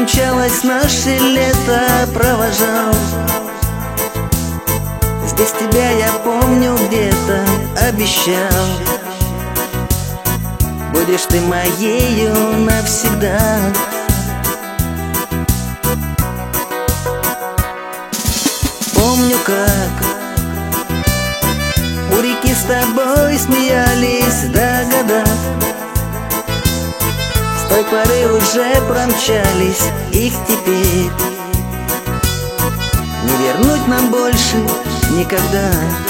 мчалось наше лето, провожал. Здесь тебя я помню где-то, обещал. Будешь ты моею навсегда. Помню, как у реки с тобой смеялись до года. С той поры уже промчались, их теперь не вернуть нам больше никогда.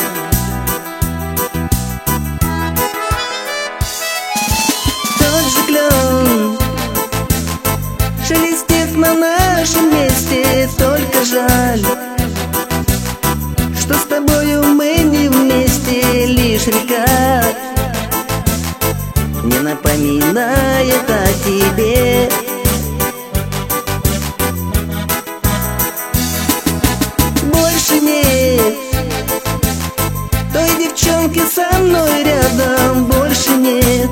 Тот же клен шелестит на нашем месте, только жаль, что с тобою мы не вместе. Лишь река не напоминает о тебе. Больше нет той девчонки со мной рядом, больше нет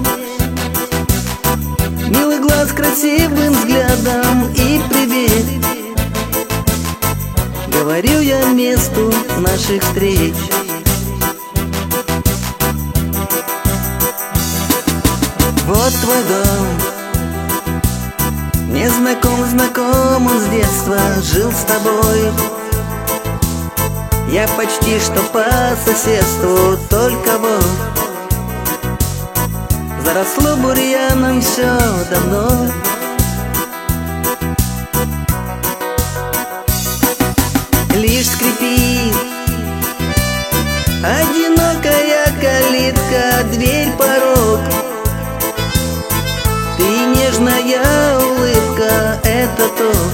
милый глаз красивым взглядом и привет. Говорю я месту наших встреч. Вот твой дом, не знаком он с детства, жил с тобой. Я почти что по соседству, только вот заросло бурьяном все давно. Лишь скрипит одинокая калитка, дверь, порог. Ты нежная улыбка, это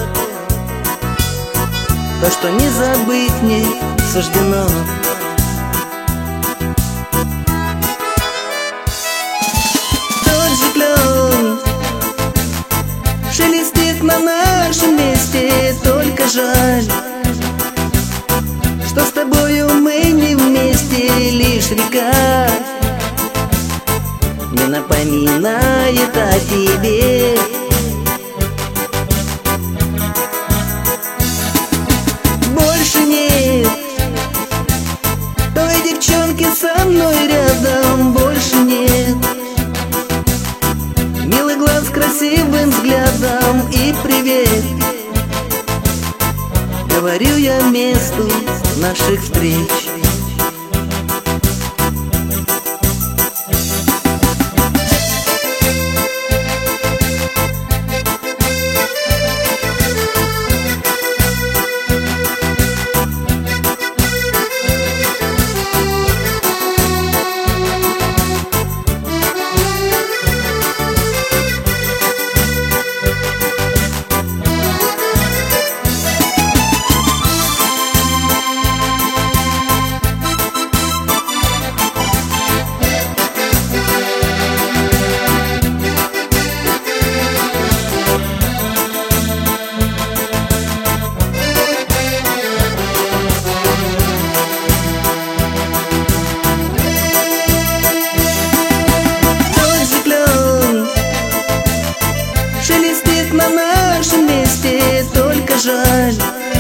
то, что не забыть мне суждено. Тот же клен шелестит на нашем месте, только жаль, что с тобою мы не вместе. Лишь река не напоминает о тебе. Больше нет той девчонки со мной рядом, больше нет милый глаз красивым взглядом и привет. Говорю я месту наших встреч. На нашем месте, только жаль,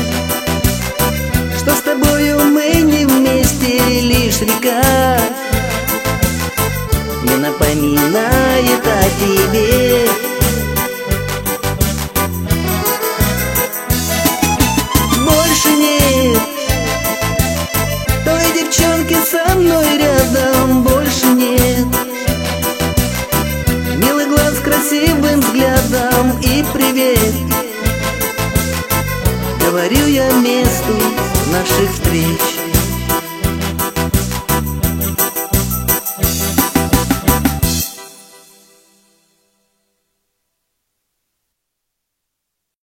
что с тобою мы не вместе. Лишь река не напоминает о тебе. Больше нет той девчонки со мной рядом, больше нет милый глаз красивым взглядом и привет. Говорю я месту наших встреч.